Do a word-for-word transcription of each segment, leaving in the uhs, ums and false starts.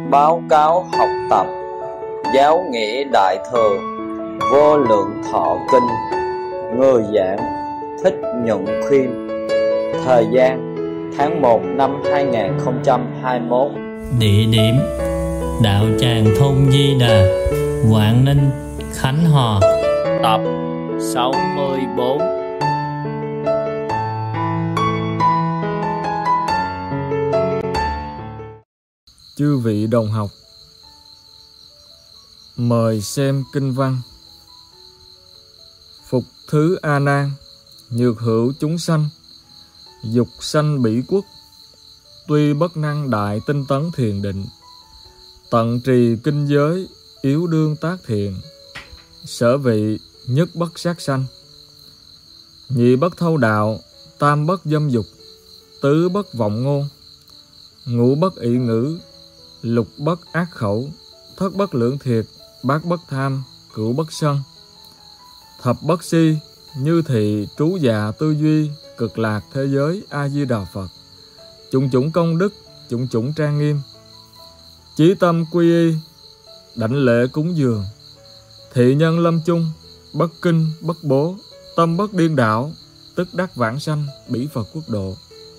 báo cáo học tập giáo nghĩa đại thừa vô lượng thọ kinh. Người giảng Thích Nhuận Khuyên. Thời gian tháng một năm hai nghìn không trăm hai mươi mốt. Địa điểm đạo tràng thôn Di Đà, Quảng Ninh, Khánh Hòa. Tập sáu mươi bốn. Chư vị đồng học, mời xem kinh văn. Phục thứ A Nan, nhược hữu chúng sanh, dục sanh bỉ quốc, tuy bất năng đại tinh tấn thiền định, tận trì kinh giới, yếu đương tác thiền, sở vị nhất bất sát sanh, nhị bất thâu đạo, tam bất dâm dục, tứ bất vọng ngôn, ngũ bất ỷ ngữ, lục bất ác khẩu, thất bất lưỡng thiệt, bát bất tham, cửu bất sân, thập bất si, như thị trú già tư duy, cực lạc thế giới A Di Đà Phật, chủng chủng công đức, chủng chủng trang nghiêm, chí tâm quy y, đảnh lễ cúng dường, thị nhân lâm chung, bất kinh bất bố, tâm bất điên đảo, tức đắc vãng sanh, bỉ Phật quốc độ.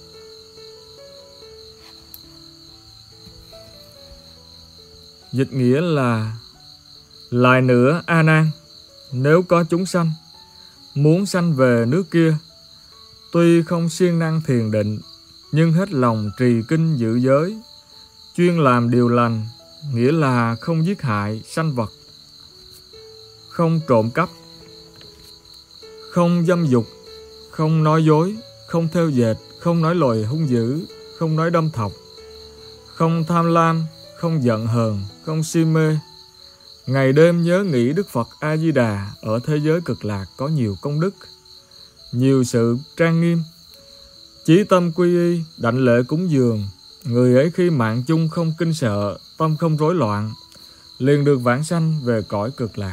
Dịch nghĩa là: lại nữa A Nan, nếu có chúng sanh muốn sanh về nước kia, tuy không siêng năng thiền định, nhưng hết lòng trì kinh giữ giới, chuyên làm điều lành, nghĩa là không giết hại sanh vật, không trộm cắp, không dâm dục, không nói dối, không theo dệt, không nói lời hung dữ, không nói đâm thọc, không tham lam, không giận hờn, không si mê, ngày đêm nhớ nghĩ Đức Phật A Di Đà ở thế giới cực lạc có nhiều công đức, nhiều sự trang nghiêm, chí tâm quy y, đảnh lễ cúng dường, người ấy khi mạng chung không kinh sợ, tâm không rối loạn, liền được vãng sanh về cõi cực lạc.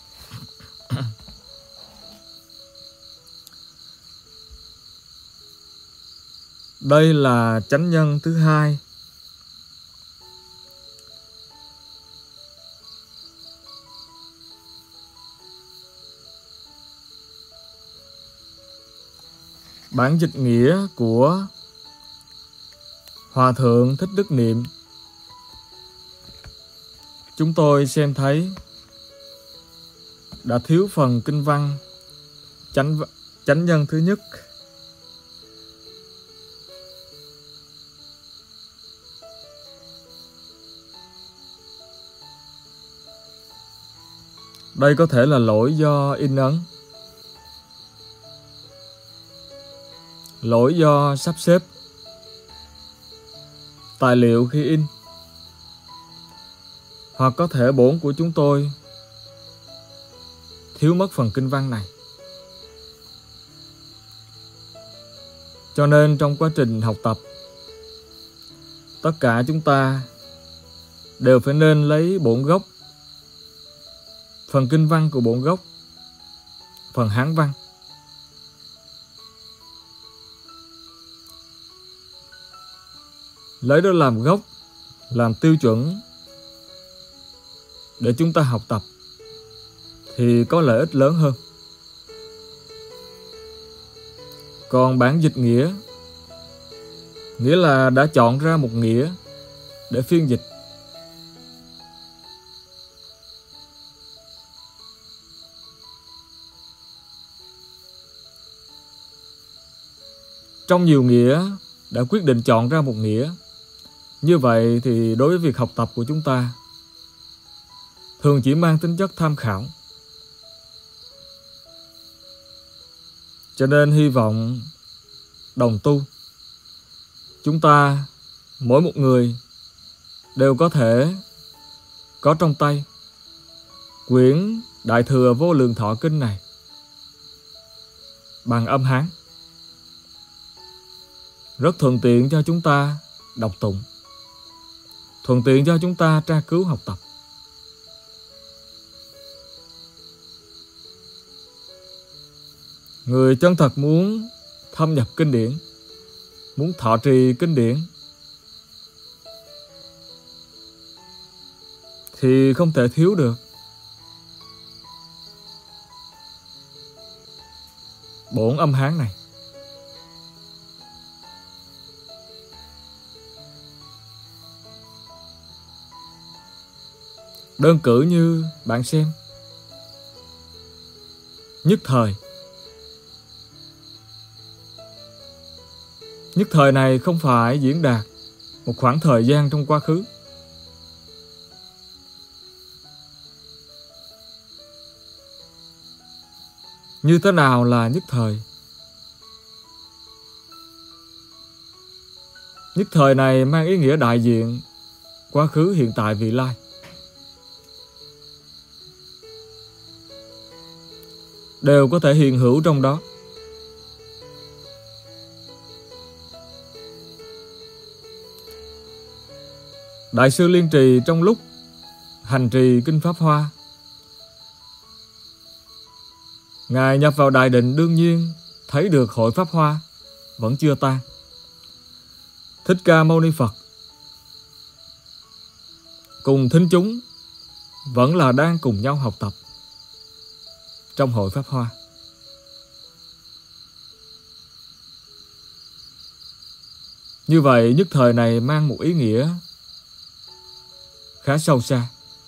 Đây là chánh nhân thứ hai. Bản dịch nghĩa của Hòa Thượng Thích Đức Niệm, chúng tôi xem thấy đã thiếu phần kinh văn chánh, chánh nhân thứ nhất. Đây có thể là lỗi do in ấn, lỗi do sắp xếp tài liệu khi in, hoặc có thể bổn của chúng tôi thiếu mất phần kinh văn này. Cho nên trong quá trình học tập, tất cả chúng ta đều phải nên lấy bổn gốc, phần kinh văn của bổn gốc, phần Hán văn, lấy đó làm gốc, làm tiêu chuẩn để chúng ta học tập thì có lợi ích lớn hơn. Còn bản dịch nghĩa, nghĩa là đã chọn ra một nghĩa để phiên dịch. Trong nhiều nghĩa đã quyết định chọn ra một nghĩa. Như vậy thì đối với việc học tập của chúng ta thường chỉ mang tính chất tham khảo. Cho nên hy vọng đồng tu, chúng ta mỗi một người đều có thể có trong tay quyển Đại Thừa Vô Lượng Thọ Kinh này bằng âm Hán, rất thuận tiện cho chúng ta đọc tụng, thuận tiện cho chúng ta tra cứu học tập. Người chân thật muốn thâm nhập kinh điển, muốn thọ trì kinh điển, thì không thể thiếu được. Bổn âm Hán này. Đơn cử như bạn xem, nhất thời. Nhất thời này không phải diễn đạt một khoảng thời gian trong quá khứ. Như thế nào là nhất thời? Nhất thời này mang ý nghĩa đại diện quá khứ, hiện tại, vị lai. Đều có thể hiện hữu trong đó. Đại sư Liên Trì trong lúc hành trì Kinh Pháp Hoa, Ngài nhập vào đại định, đương nhiên thấy được hội Pháp Hoa vẫn chưa tan. Thích Ca Mâu Ni Phật cùng thính chúng vẫn là đang cùng nhau học tập trong hội Pháp Hoa. Như vậy nhất thời này mang một ý nghĩa khá sâu xa.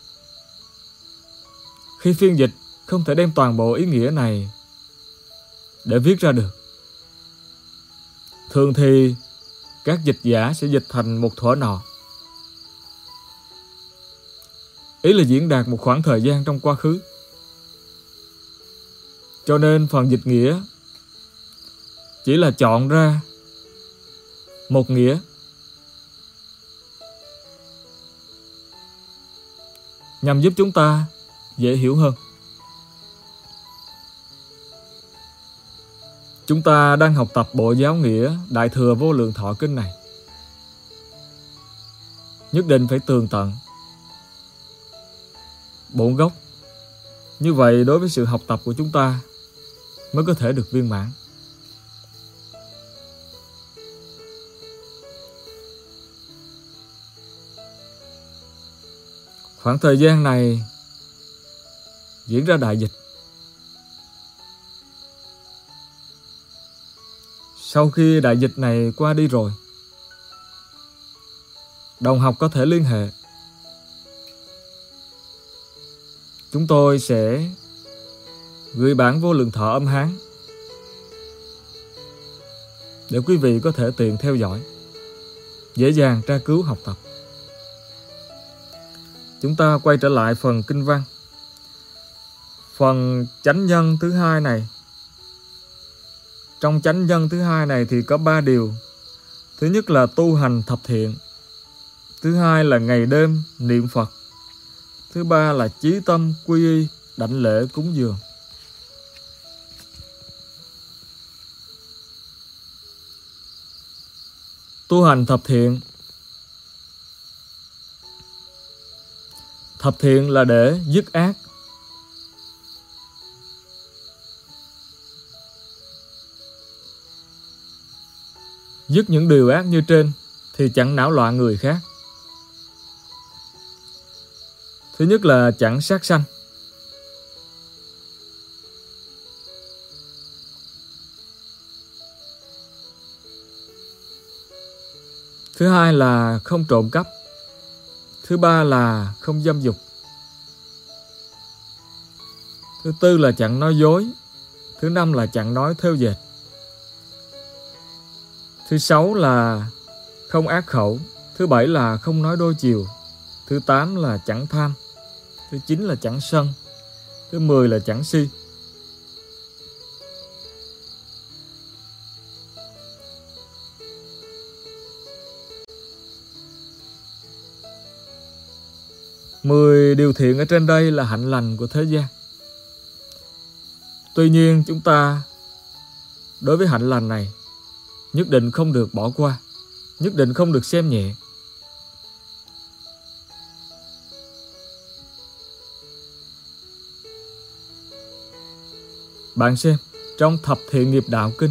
Khi phiên dịch không thể đem toàn bộ ý nghĩa này để viết ra được. Thường thì các dịch giả sẽ dịch thành một thuở nọ. Ý là diễn đạt một khoảng thời gian trong quá khứ. Cho nên phần dịch nghĩa chỉ là chọn ra một nghĩa, nhằm giúp chúng ta dễ hiểu hơn. Chúng ta đang học tập bộ giáo nghĩa Đại Thừa Vô Lượng Thọ Kinh này, nhất định phải tường tận bổn gốc. Như vậy đối với sự học tập của chúng ta mới có thể được viên mãn. Khoảng thời gian này diễn ra đại dịch. Sau khi đại dịch này qua đi rồi, đồng học có thể liên hệ. Chúng tôi sẽ gửi bản Vô Lượng Thọ âm Hán để quý vị có thể tiện theo dõi, dễ dàng tra cứu học tập. Chúng ta quay trở lại phần kinh văn. Phần chánh nhân thứ hai này. Trong chánh nhân thứ hai này thì có ba điều. Thứ nhất là tu hành thập thiện. Thứ hai là ngày đêm niệm Phật. Thứ ba là chí tâm quy y đảnh lễ cúng dường. Tu hành thập thiện. Thập thiện là để dứt ác. Dứt những điều ác như trên thì chẳng não loạn người khác. Thứ nhất là chẳng sát sanh. Thứ hai là không trộm cắp. Thứ ba là không dâm dục. Thứ tư là chẳng nói dối. Thứ năm là chẳng nói thêu dệt. Thứ sáu là không ác khẩu. Thứ bảy là không nói đôi chiều. Thứ tám là chẳng tham. Thứ chín là chẳng sân. Thứ mười là chẳng si. Mười điều thiện ở trên đây là hạnh lành của thế gian. Tuy nhiên chúng ta đối với hạnh lành này nhất định không được bỏ qua, nhất định không được xem nhẹ. Bạn xem trong Thập Thiện Nghiệp Đạo Kinh,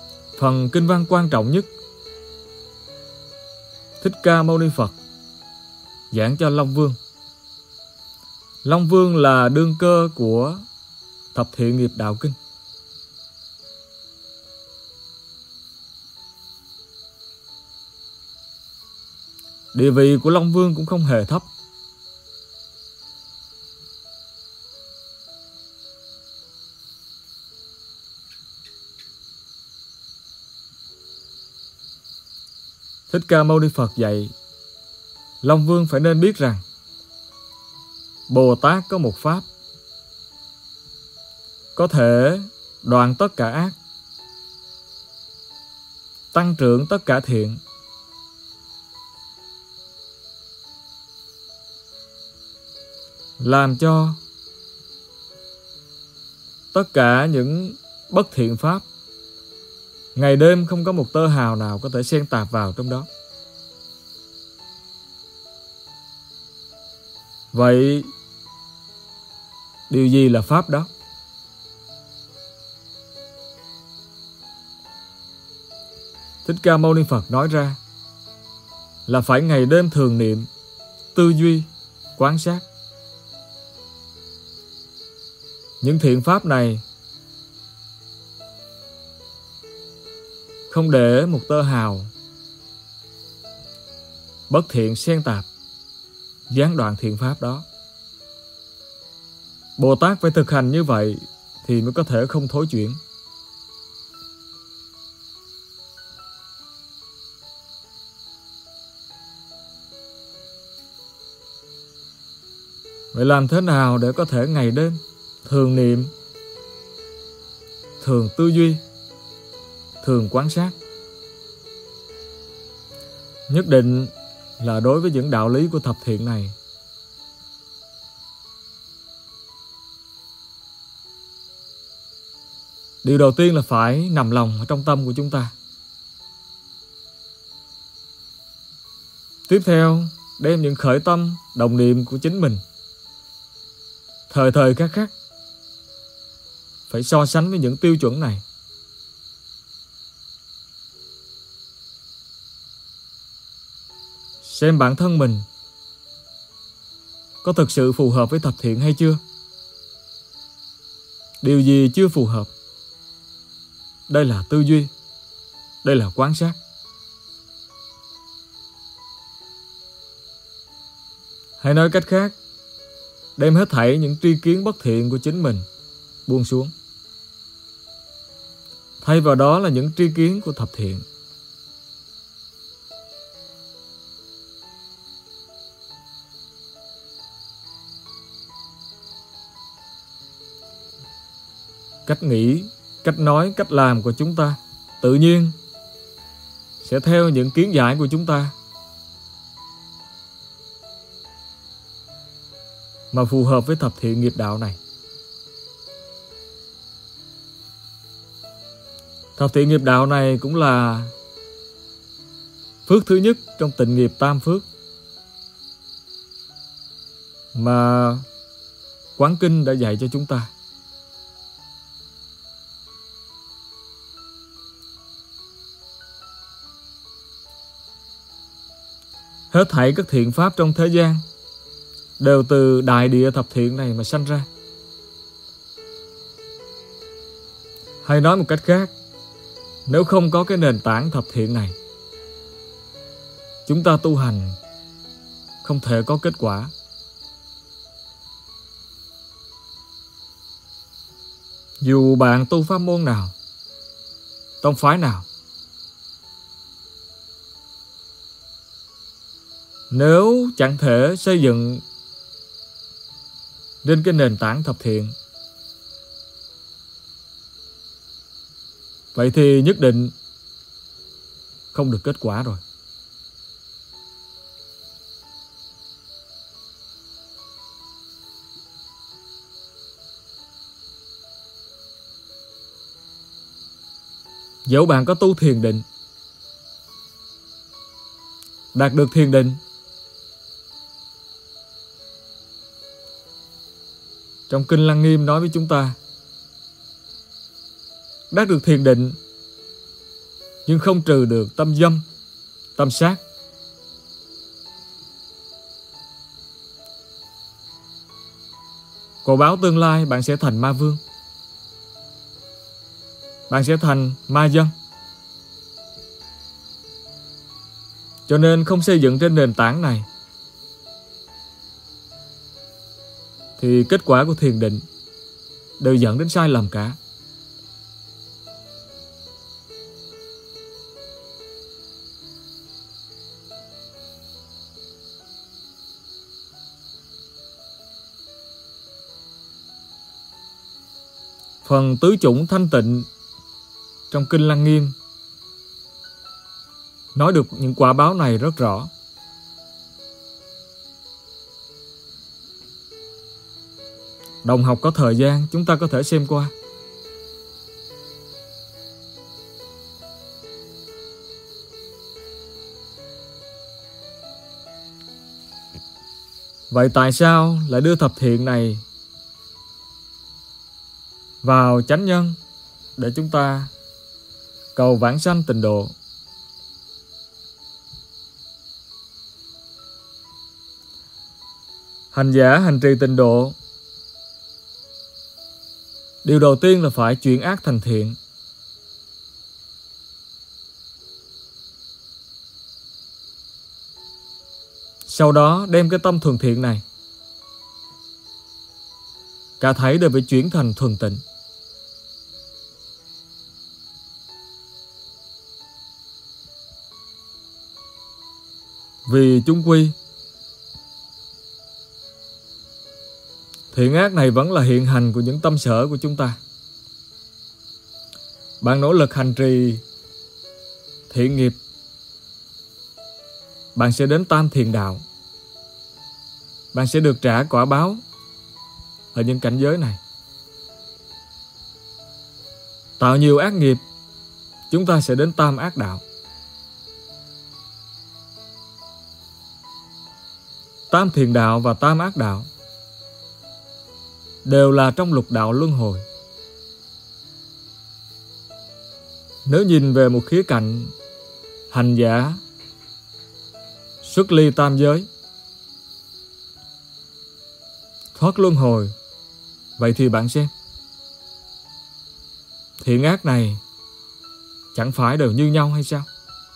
phần kinh văn quan trọng nhất, Thích Ca Mâu Ni Phật giảng cho Long Vương. Long Vương là đương cơ của Thập Thiện Nghiệp Đạo Kinh. Địa vị của Long Vương cũng không hề thấp. Thích Ca Mâu Ni Phật dạy Long Vương phải nên biết rằng Bồ Tát có một pháp có thể đoạn tất cả ác, tăng trưởng tất cả thiện, làm cho tất cả những bất thiện pháp ngày đêm không có một tơ hào nào có thể xen tạp vào trong đó. Vậy điều gì là pháp đó? Thích Ca Mâu Ni Phật nói ra là phải ngày đêm thường niệm, tư duy, quán sát. Những thiện pháp này không để một tơ hào bất thiện xen tạp, gián đoạn thiện pháp đó. Bồ Tát phải thực hành như vậy thì mới có thể không thối chuyển. Vậy làm thế nào để có thể ngày đêm thường niệm, thường tư duy, thường quán sát? Nhất định là đối với những đạo lý của thập thiện này, điều đầu tiên là phải nằm lòng ở trong tâm của chúng ta. Tiếp theo, đem những khởi tâm, đồng niệm của chính mình thời thời khắc khắc phải so sánh với những tiêu chuẩn này. Xem bản thân mình có thực sự phù hợp với thập thiện hay chưa? Điều gì chưa phù hợp? Đây là tư duy, đây là quán sát. Hay nói cách khác, đem hết thảy những tri kiến bất thiện của chính mình buông xuống. Thay vào đó là những tri kiến của thập thiện. Cách nghĩ, cách nói, cách làm của chúng ta tự nhiên sẽ theo những kiến giải của chúng ta mà phù hợp với thập thiện nghiệp đạo này. Thập thiện nghiệp đạo này cũng là phước thứ nhất trong tịnh nghiệp tam phước mà Quán Kinh đã dạy cho chúng ta. Hết thảy các thiện pháp trong thế gian đều từ đại địa thập thiện này mà sanh ra. Hay nói một cách khác, nếu không có cái nền tảng thập thiện này, chúng ta tu hành không thể có kết quả. Dù bạn tu pháp môn nào, tông phái nào, nếu chẳng thể xây dựng trên cái nền tảng thập thiện, vậy thì nhất định không được kết quả rồi. Dẫu bạn có tu thiền định, đạt được thiền định, trong Kinh Lăng Nghiêm nói với chúng ta, đạt được thiền định nhưng không trừ được tâm dâm, tâm sát, Quả báo tương lai bạn sẽ thành ma vương, bạn sẽ thành ma dân. Cho nên không xây dựng trên nền tảng này thì kết quả của thiền định đều dẫn đến sai lầm cả. Phần tứ chủng thanh tịnh trong Kinh Lăng Nghiêm nói được những quả báo này rất rõ. Đồng học có thời gian chúng ta có thể xem qua. Vậy tại sao lại đưa thập thiện này vào chánh nhân để chúng ta cầu vãng sanh tịnh độ? Hành giả hành trì tịnh độ, điều đầu tiên là phải chuyển ác thành thiện. Sau đó đem cái tâm thuần thiện này cả thảy đều phải chuyển thành thuần tịnh. Vì chung quy thiện ác này vẫn là hiện hành của những tâm sở của chúng ta. Bạn nỗ lực hành trì thiện nghiệp, bạn sẽ đến tam thiền đạo. Bạn sẽ được trả quả báo ở những cảnh giới này. Tạo nhiều ác nghiệp, chúng ta sẽ đến tam ác đạo. Tam thiền đạo và tam ác đạo đều là trong lục đạo luân hồi. Nếu nhìn về một khía cạnh hành giả xuất ly tam giới, thoát luân hồi, vậy thì bạn xem, thiện ác này chẳng phải đều như nhau hay sao?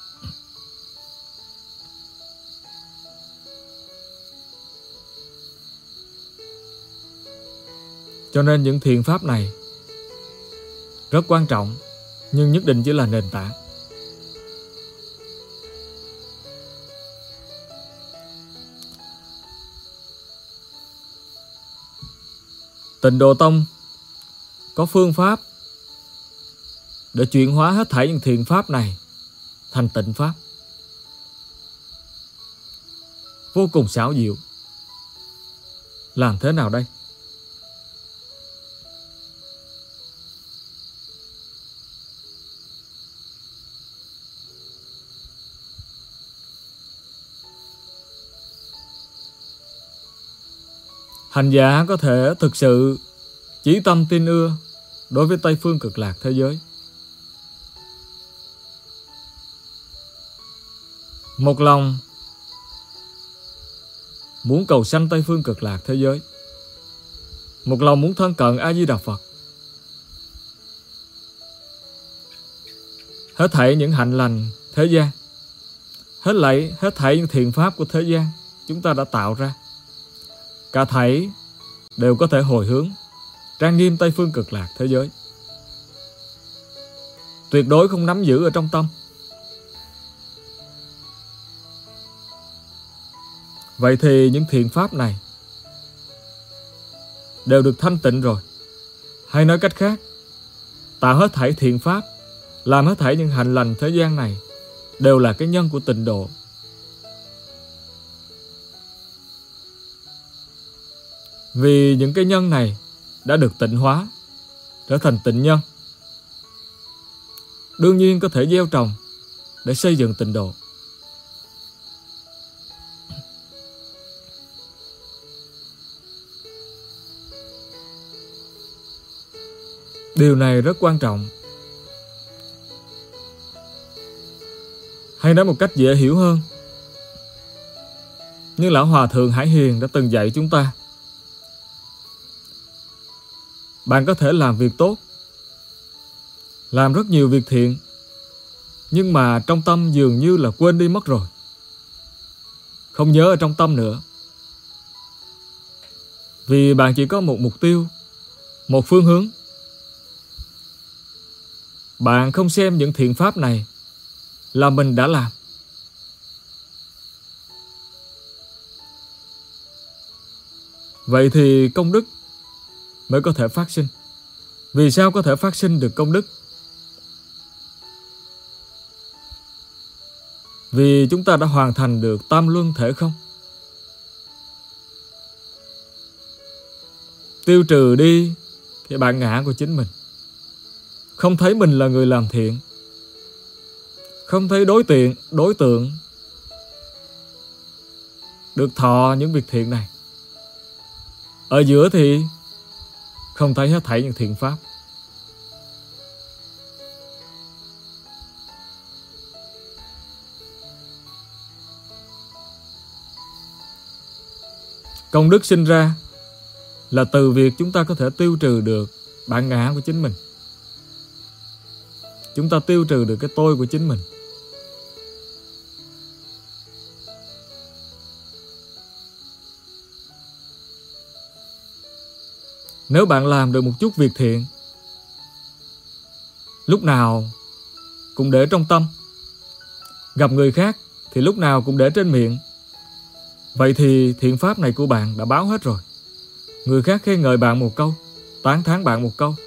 Cho nên những thiện pháp này rất quan trọng, nhưng nhất định chỉ là nền tảng. Tịnh Độ Tông có phương pháp để chuyển hóa hết thảy những thiện pháp này thành tịnh pháp, vô cùng xảo diệu. Làm thế nào đây? Hành giả có thể thực sự chí tâm tin ưa đối với Tây Phương Cực Lạc thế giới. Một lòng muốn cầu sanh Tây Phương Cực Lạc thế giới, một lòng muốn thân cận A Di Đà Phật. Hết thảy những hạnh lành thế gian, hết lại hết thảy những thiện pháp của thế gian chúng ta đã tạo ra, cả thảy đều có thể hồi hướng trang nghiêm Tây Phương Cực Lạc thế giới. Tuyệt đối không nắm giữ ở trong tâm. Vậy thì những thiện pháp này đều được thanh tịnh rồi. Hay nói cách khác, tạo hết thảy thiện pháp, làm hết thảy những hạnh lành thế gian này đều là cái nhân của tịnh độ. Vì những cái nhân này đã được tịnh hóa, trở thành tịnh nhân, đương nhiên có thể gieo trồng để xây dựng tịnh độ. Điều này rất quan trọng. Hay nói một cách dễ hiểu hơn, như Lão Hòa Thượng Hải Hiền đã từng dạy chúng ta, Bạn có thể làm việc tốt, làm rất nhiều việc thiện, nhưng mà trong tâm dường như là quên đi mất rồi. Không nhớ ở trong tâm nữa. Vì bạn chỉ có một mục tiêu, một phương hướng. Bạn không xem những thiện pháp này là mình đã làm. Vậy thì công đức mới có thể phát sinh. Vì sao có thể phát sinh được công đức? Vì chúng ta đã hoàn thành được tam luân thể không. Tiêu trừ đi cái bản ngã của chính mình. Không thấy mình là người làm thiện. Không thấy đối tượng, đối tượng được thọ những việc thiện này. Ở giữa thì không thấy hết thảy những thiện pháp. Công đức sinh ra là từ việc chúng ta có thể tiêu trừ được bản ngã của chính mình. Chúng ta tiêu trừ được cái tôi của chính mình. Nếu bạn làm được một chút việc thiện, lúc nào cũng để trong tâm. Gặp người khác thì lúc nào cũng để trên miệng. Vậy thì thiện pháp này của bạn đã báo hết rồi. Người khác khen ngợi bạn một câu, tán thán bạn một câu.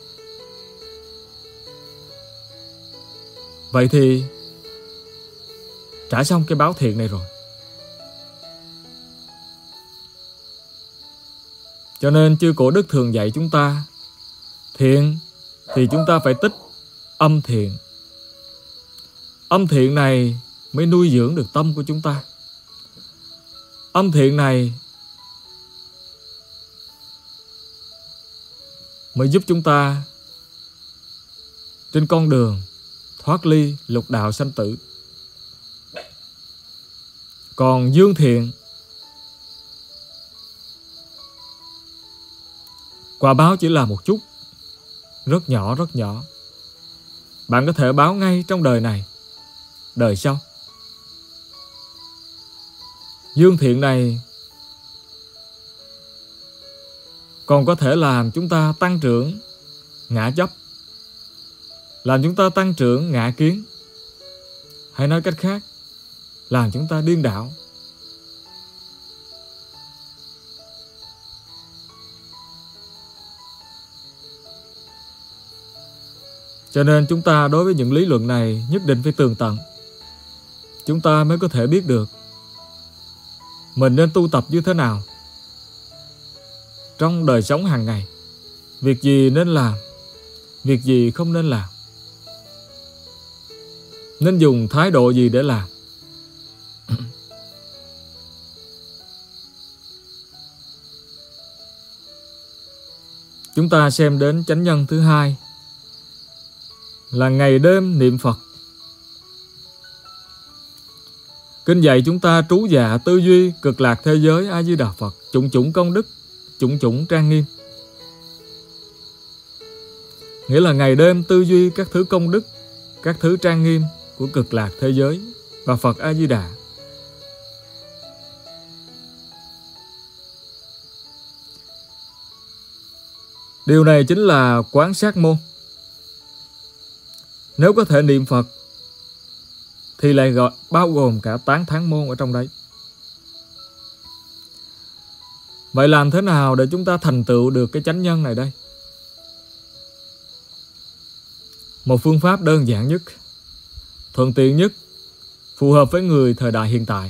Vậy thì trả xong cái báo thiện này rồi. Cho nên chư Cổ Đức thường dạy chúng ta, thiện thì chúng ta phải tích âm thiện. Âm thiện này mới nuôi dưỡng được tâm của chúng ta. Âm thiện này mới giúp chúng ta trên con đường thoát ly lục đạo sanh tử. Còn dương thiện, quả báo chỉ là một chút, rất nhỏ rất nhỏ. Bạn có thể báo ngay trong đời này, đời sau. Dương thiện này còn có thể làm chúng ta tăng trưởng ngã chấp, làm chúng ta tăng trưởng ngã kiến, hay nói cách khác, làm chúng ta điên đảo. Cho nên chúng ta đối với những lý luận này nhất định phải tường tận. Chúng ta mới có thể biết được mình nên tu tập như thế nào trong đời sống hàng ngày. Việc gì nên làm, việc gì không nên làm, nên dùng thái độ gì để làm. Chúng ta xem đến chánh nhân thứ hai là ngày đêm niệm Phật. Kinh dạy chúng ta trú dạ tư duy cực lạc thế giới A Di Đà Phật, chủng chủng công đức, chủng chủng trang nghiêm. Nghĩa là ngày đêm tư duy các thứ công đức, các thứ trang nghiêm của cực lạc thế giới và Phật A Di Đà. Điều này chính là quán sát môn. Nếu có thể niệm Phật thì lại gọi bao gồm cả tán thán môn ở trong đấy. Vậy làm thế nào để chúng ta thành tựu được cái chánh nhân này đây? Một phương pháp đơn giản nhất, thuận tiện nhất, phù hợp với người thời đại hiện tại.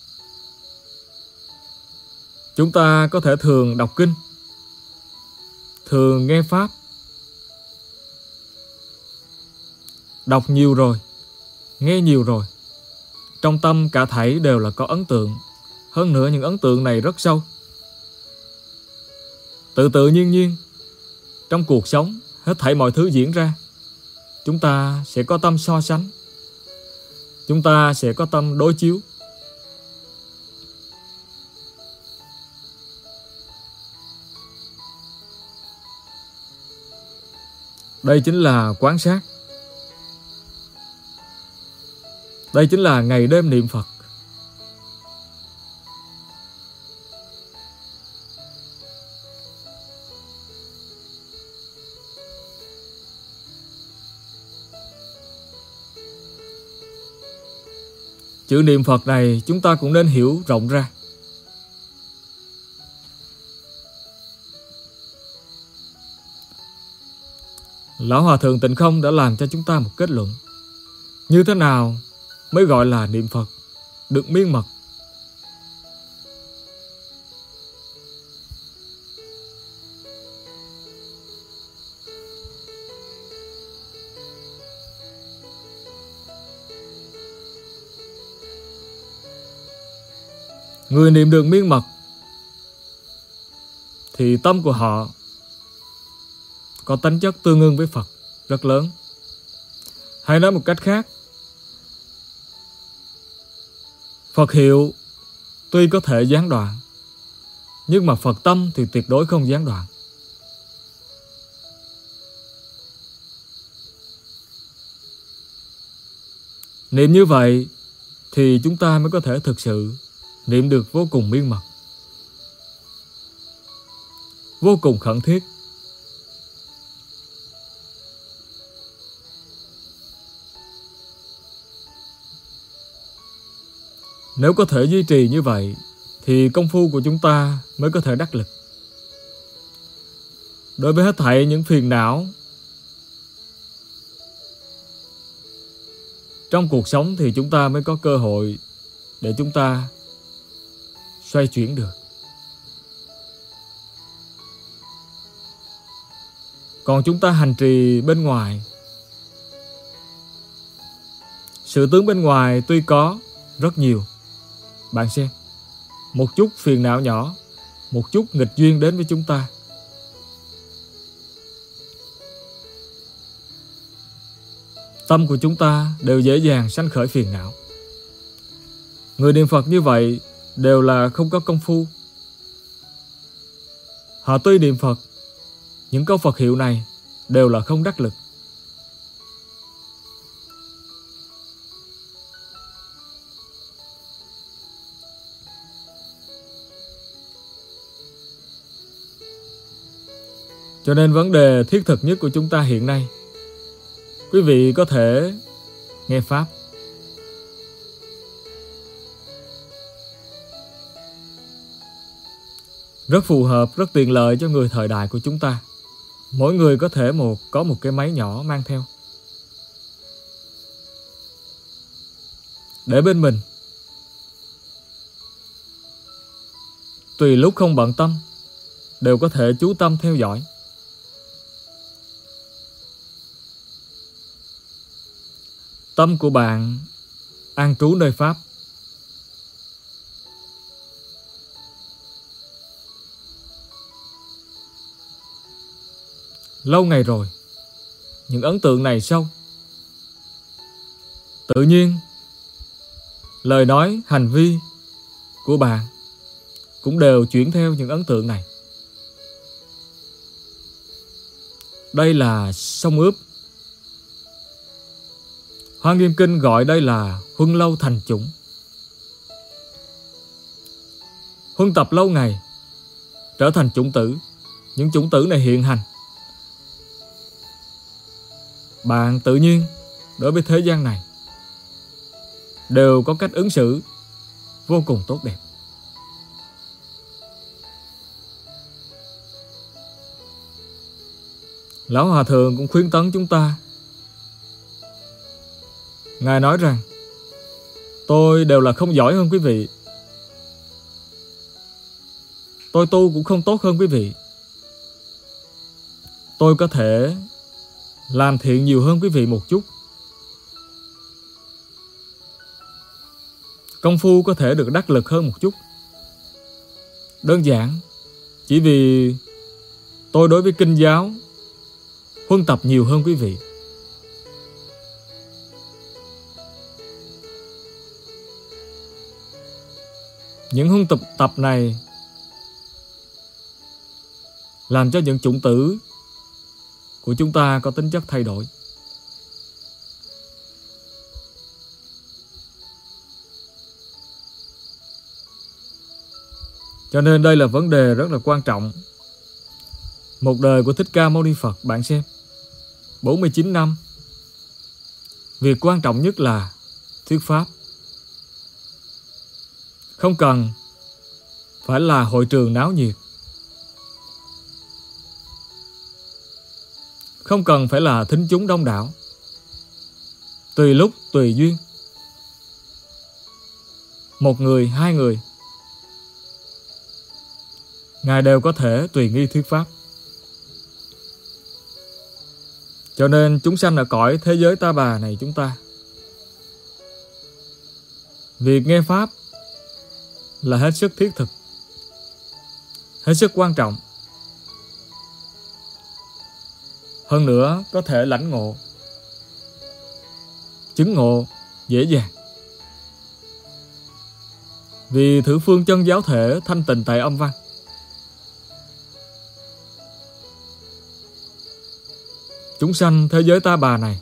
Chúng ta có thể thường đọc kinh, thường nghe pháp. Đọc nhiều rồi, nghe nhiều rồi, trong tâm cả thảy đều là có ấn tượng. Hơn nữa những ấn tượng này rất sâu. Tự tự nhiên nhiên trong cuộc sống, hết thảy mọi thứ diễn ra, chúng ta sẽ có tâm so sánh, chúng ta sẽ có tâm đối chiếu. Đây chính là quán sát. Đây chính là ngày đêm niệm Phật. Chữ niệm Phật này chúng ta cũng nên hiểu rộng ra. Lão Hòa Thượng Tịnh Không đã làm cho chúng ta một kết luận. Như thế nào mới gọi là niệm Phật được miên mật? Người niệm được miên mật thì tâm của họ có tánh chất tương ưng với Phật rất lớn. Hay nói một cách khác, Phật hiệu tuy có thể gián đoạn, nhưng mà Phật tâm thì tuyệt đối không gián đoạn. Niệm như vậy thì chúng ta mới có thể thực sự niệm được vô cùng miên mật, vô cùng khẩn thiết. Nếu có thể duy trì như vậy thì công phu của chúng ta mới có thể đắc lực. Đối với hết thảy những phiền não trong cuộc sống thì chúng ta mới có cơ hội để chúng ta xoay chuyển được. Còn chúng ta hành trì bên ngoài, sự tướng bên ngoài tuy có rất nhiều. Bạn xem, một chút phiền não nhỏ, một chút nghịch duyên đến với chúng ta, tâm của chúng ta đều dễ dàng sanh khởi phiền não. Người niệm Phật như vậy đều là không có công phu. Họ tuy niệm Phật, những câu Phật hiệu này đều là không đắc lực. Cho nên vấn đề thiết thực nhất của chúng ta hiện nay, quý vị có thể nghe Pháp. Rất phù hợp, rất tiện lợi cho người thời đại của chúng ta. Mỗi người có thể một có một cái máy nhỏ mang theo, để bên mình. Tùy lúc không bận tâm, đều có thể chú tâm theo dõi. Tâm của bạn an trú nơi Pháp. Lâu ngày rồi, những ấn tượng này sâu. Tự nhiên, lời nói, hành vi của bạn cũng đều chuyển theo những ấn tượng này. Đây là sông ướp. Hoa Nghiêm Kinh gọi đây là huân lâu thành chủng. Huân tập lâu ngày, trở thành chủng tử. Những chủng tử này hiện hành. Bạn tự nhiên đối với thế gian này đều có cách ứng xử vô cùng tốt đẹp. Lão Hòa Thượng cũng khuyến tấn chúng ta. Ngài nói rằng, tôi đều là không giỏi hơn quý vị, tôi tu cũng không tốt hơn quý vị, tôi có thể làm thiện nhiều hơn quý vị một chút, công phu có thể được đắc lực hơn một chút. Đơn giản chỉ vì tôi đối với kinh giáo huân tập nhiều hơn quý vị. Những huân tập tập này làm cho những chủng tử của chúng ta có tính chất thay đổi. Cho nên đây là vấn đề rất là quan trọng. Một đời của Thích Ca Mâu Ni Phật, bạn xem, bốn mươi chín năm. Việc quan trọng nhất là thuyết pháp. Không cần phải là hội trường náo nhiệt, không cần phải là thính chúng đông đảo. Tùy lúc, tùy duyên. Một người, hai người, Ngài đều có thể tùy nghi thuyết pháp. Cho nên chúng sanh ở cõi thế giới ta bà này chúng ta, việc nghe pháp là hết sức thiết thực, hết sức quan trọng. Hơn nữa có thể lãnh ngộ, chứng ngộ dễ dàng. Vì thử phương chân giáo thể thanh tịnh tại âm văn. Chúng sanh thế giới ta bà này,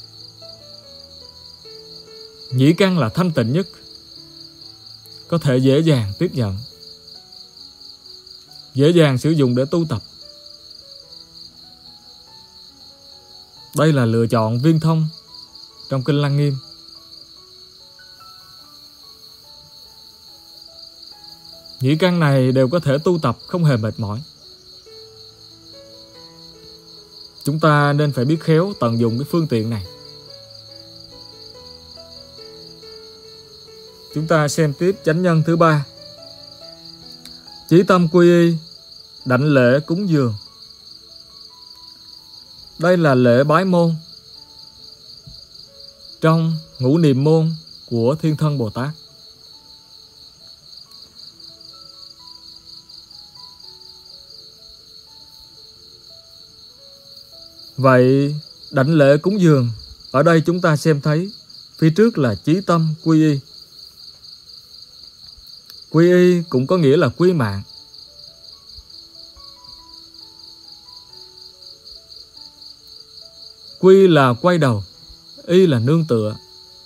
nhĩ căn là thanh tịnh nhất, có thể dễ dàng tiếp nhận, dễ dàng sử dụng để tu tập. Đây là lựa chọn viên thông trong Kinh Lăng Nghiêm. Nhĩ căn này đều có thể tu tập không hề mệt mỏi. Chúng ta nên phải biết khéo tận dụng cái phương tiện này. Chúng ta xem tiếp chánh nhân thứ ba. Chí tâm quy y, đảnh lễ cúng dường. Đây là lễ bái môn trong ngũ niệm môn của Thiên Thân Bồ Tát. Vậy đảnh lễ cúng dường, ở đây chúng ta xem thấy phía trước là chí tâm quy y. Quy y cũng có nghĩa là quy mạng. Quy là quay đầu, y là nương tựa.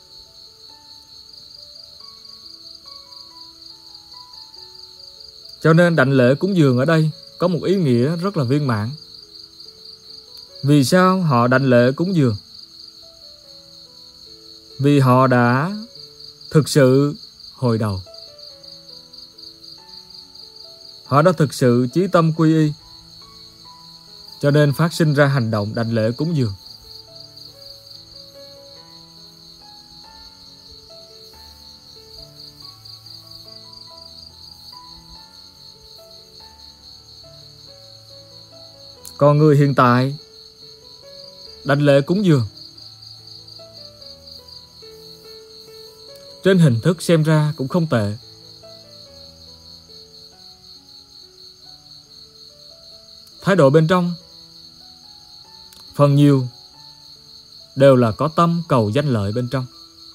Cho nên đảnh lễ cúng dường ở đây có một ý nghĩa rất là viên mãn. Vì sao họ đảnh lễ cúng dường? Vì họ đã thực sự hồi đầu. Họ đã thực sự chí tâm quy y, cho nên phát sinh ra hành động đảnh lễ cúng dường. Còn người hiện tại đảnh lễ cúng dường, trên hình thức xem ra cũng không tệ. Thái độ bên trong phần nhiều đều là có tâm cầu danh lợi bên trong.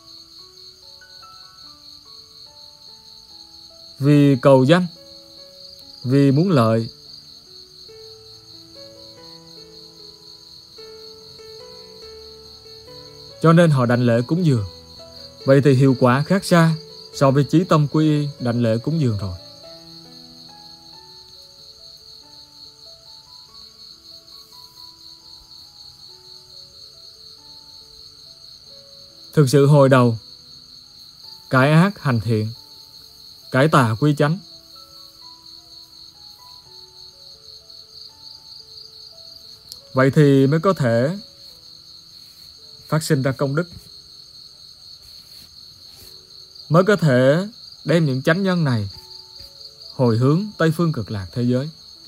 Vì cầu danh, vì muốn lợi, cho nên họ đảnh lễ cúng dường. Vậy thì hiệu quả khác xa so với chí tâm quy y đảnh lễ cúng dường rồi. Thực sự hồi đầu, cải ác hành thiện, cải tà quy chánh. Vậy thì mới có thể phát sinh ra công đức, mới có thể đem những chánh nhân này hồi hướng Tây Phương Cực Lạc thế giới.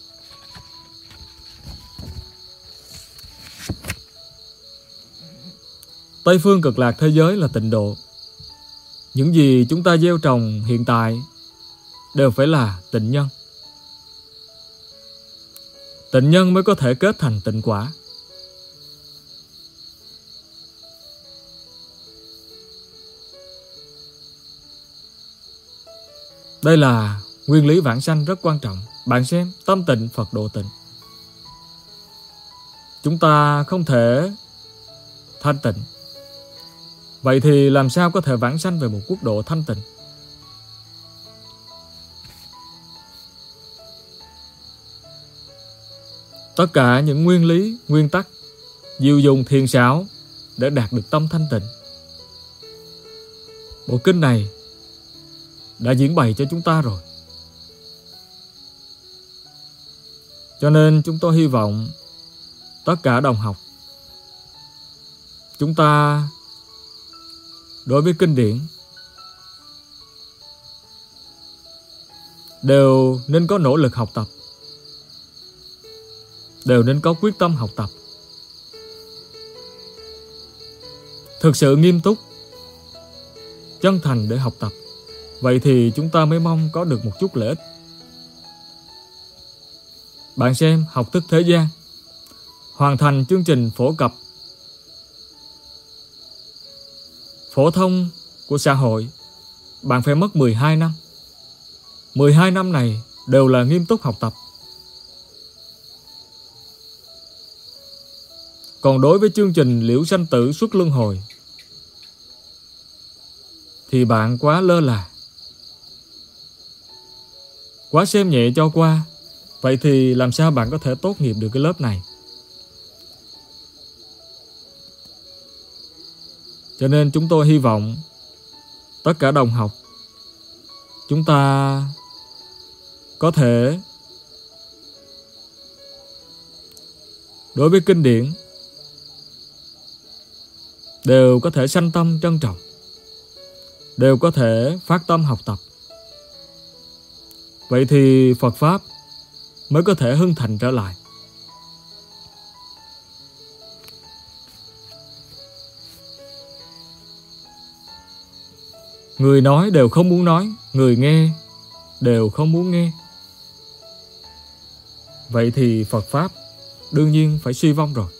Tây Phương Cực Lạc thế giới là tịnh độ. Những gì chúng ta gieo trồng hiện tại đều phải là tịnh nhân. Tịnh nhân mới có thể kết thành tịnh quả. Đây là nguyên lý vãng sanh rất quan trọng. Bạn xem, tâm tịnh Phật độ tịnh. chúng ta không thể thanh tịnh. Vậy thì làm sao có thể vãng sanh về một quốc độ thanh tịnh? Tất cả những nguyên lý, nguyên tắc, diệu dùng thiền xảo để đạt được tâm thanh tịnh. Bộ kinh này đã diễn bày cho chúng ta rồi. Cho nên chúng tôi hy vọng tất cả đồng học chúng ta đối với kinh điển đều nên có nỗ lực học tập, đều nên có quyết tâm học tập, thực sự nghiêm túc, chân thành để học tập. Vậy thì chúng ta mới mong có được một chút lợi ích. Bạn xem Học Thức Thế Gian, hoàn thành chương trình phổ cập phổ thông của xã hội, bạn phải mất mười hai năm. mười hai năm này đều là nghiêm túc học tập. Còn đối với chương trình Liễu Sanh Tử Xuất Luân Hồi thì bạn quá lơ là, quá xem nhẹ cho qua. Vậy thì làm sao bạn có thể tốt nghiệp được cái lớp này? Cho nên chúng tôi hy vọng tất cả đồng học chúng ta có thể đối với kinh điển đều có thể sanh tâm trân trọng, đều có thể phát tâm học tập. Vậy thì Phật Pháp mới có thể hưng thành trở lại. Người nói đều không muốn nói, người nghe đều không muốn nghe. Vậy thì Phật Pháp đương nhiên phải suy vong rồi.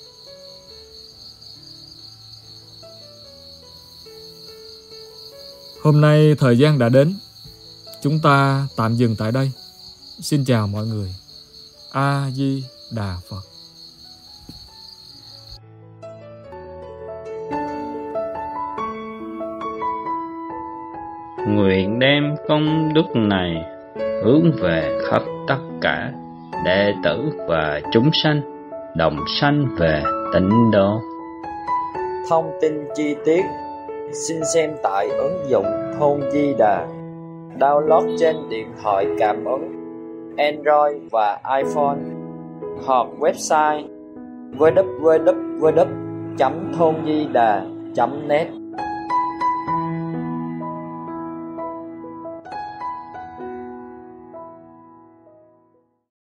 Hôm nay thời gian đã đến, chúng ta tạm dừng tại đây. Xin chào mọi người. A Di Đà Phật. Nguyện đem công đức này hướng về khắp tất cả đệ tử và chúng sanh, đồng sanh về tịnh độ. Thông tin chi tiết xin xem tại ứng dụng Thôn Di Đà, download trên điện thoại cảm ứng Android và iPhone, hoặc website w w w chấm thôn di đà chấm net.